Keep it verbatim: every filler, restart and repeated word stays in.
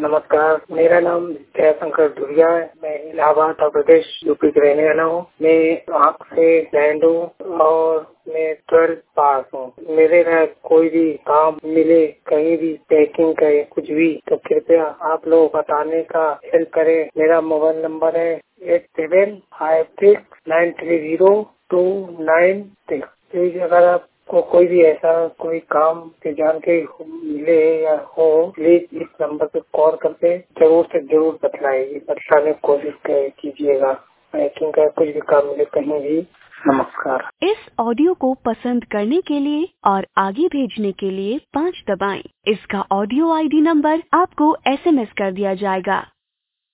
नमस्कार, मेरा नाम जयशंकर धुरिया है। मैं इलाहाबाद उत्तर प्रदेश यूपी का रहने वाला हूँ। मैं आँख से ब्लाइंड हूँ और मैं ट्वेल्थ पास हूँ। मेरे ना कोई भी काम मिले, कहीं भी पैकिंग करे, कुछ भी, तो कृपया आप लोग बताने का हेल्प करें। मेरा मोबाइल नंबर है eight seven five six nine three zero two nine six. Please अगर आप को कोई भी ऐसा कोई काम के जानकारी मिले या हो, प्लीज इस नंबर पे कॉल करके जरूर से जरूर बतलाइए बतलाने की कोशिश कीजिएगा। पैकिंग का कुछ भी काम मिले कहीं भी। नमस्कार। इस ऑडियो को पसंद करने के लिए और आगे भेजने के लिए पाँच दबाएं। इसका ऑडियो आईडी नंबर आपको एसएमएस कर दिया जाएगा।